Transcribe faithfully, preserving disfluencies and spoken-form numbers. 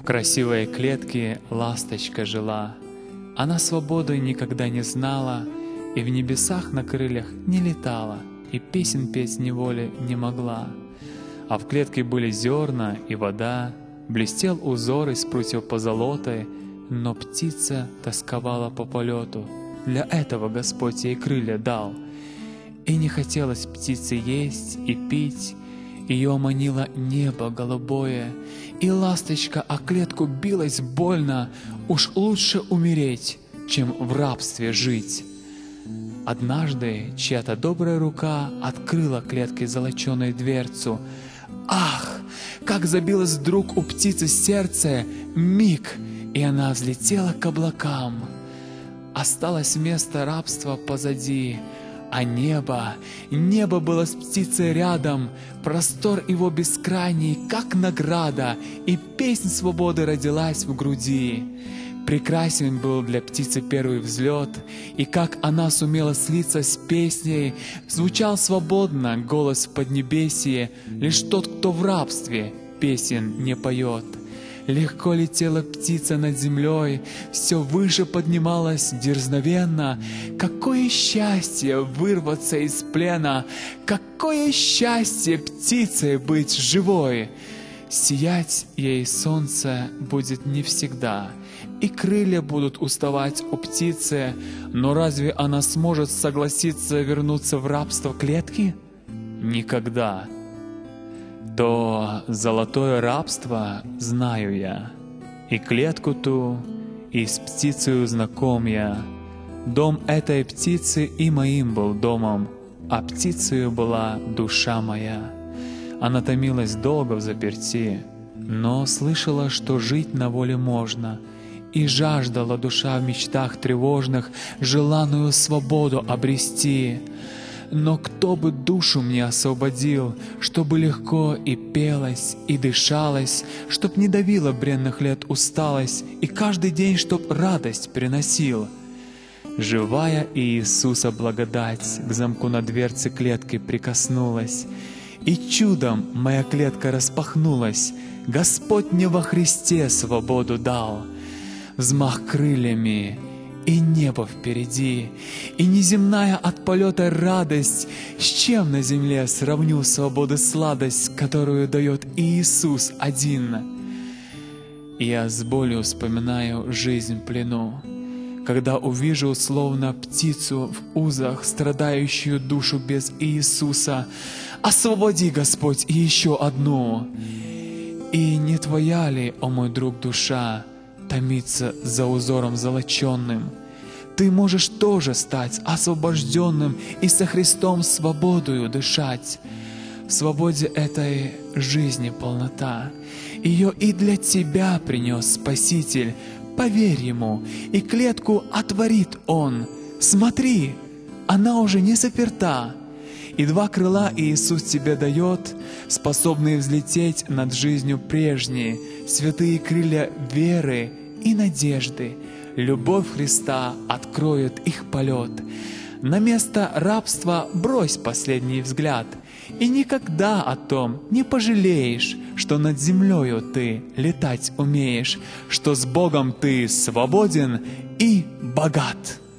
В красивой клетке ласточка жила. Она свободы никогда не знала, и в небесах на крыльях не летала, и песен петь неволе не могла. А в клетке были зерна и вода, блестел узор из прутьев позолотой, но птица тосковала по полету. Для этого Господь ей крылья дал. И не хотелось птице есть и пить, ее манило небо голубое, и ласточка о клетку билась больно. Уж лучше умереть, чем в рабстве жить. Однажды чья-то добрая рука открыла клетке золоченую дверцу. Ах, как забилось вдруг у птицы сердце! Миг, и она взлетела к облакам. Осталось место рабства позади, а небо, небо было с птицей рядом, простор его бескрайний, как награда, и песнь свободы родилась в груди. Прекрасен был для птицы первый взлет, и как она сумела слиться с песней, звучал свободно голос в поднебесье, лишь тот, кто в рабстве, песен не поет. Легко летела птица над землей, все выше поднималась дерзновенно. Какое счастье вырваться из плена! Какое счастье птицей быть живой! Сиять ей солнце будет не всегда, и крылья будут уставать у птицы, но разве она сможет согласиться вернуться в рабство клетки? Никогда. То золотое рабство знаю я, и клетку ту, и с птицею знаком я. Дом этой птицы и моим был домом, а птицею была душа моя. Она томилась долго в заперти, но слышала, что жить на воле можно, и жаждала душа в мечтах тревожных желанную свободу обрести. Но кто бы душу мне освободил, чтобы легко и пелось, и дышалось, чтоб не давила бренных лет усталость, и каждый день чтоб радость приносил? Живая Иисуса благодать к замку на дверце клетки прикоснулась, и чудом моя клетка распахнулась. Господь мне во Христе свободу дал. Взмах крыльями, и небо впереди, и неземная от полета радость. С чем на земле сравню свободы сладость, которую дает Иисус один? Я с болью вспоминаю жизнь в плену, когда увижу словно птицу в узах, страдающую душу без Иисуса. Освободи, Господь, и еще одну. И не твоя ли, о мой друг, душа томится за узором золоченным? Ты можешь тоже стать освобожденным и со Христом свободою дышать. В свободе этой жизни полнота. Ее и для тебя принес Спаситель. Поверь Ему, и клетку отворит Он. Смотри, она уже не заперта. И два крыла Иисус тебе дает, способные взлететь над жизнью прежней, святые крылья веры и надежды. Любовь Христа откроет их полет. На место рабства брось последний взгляд, и никогда о том не пожалеешь, что над землею ты летать умеешь, что с Богом ты свободен и богат.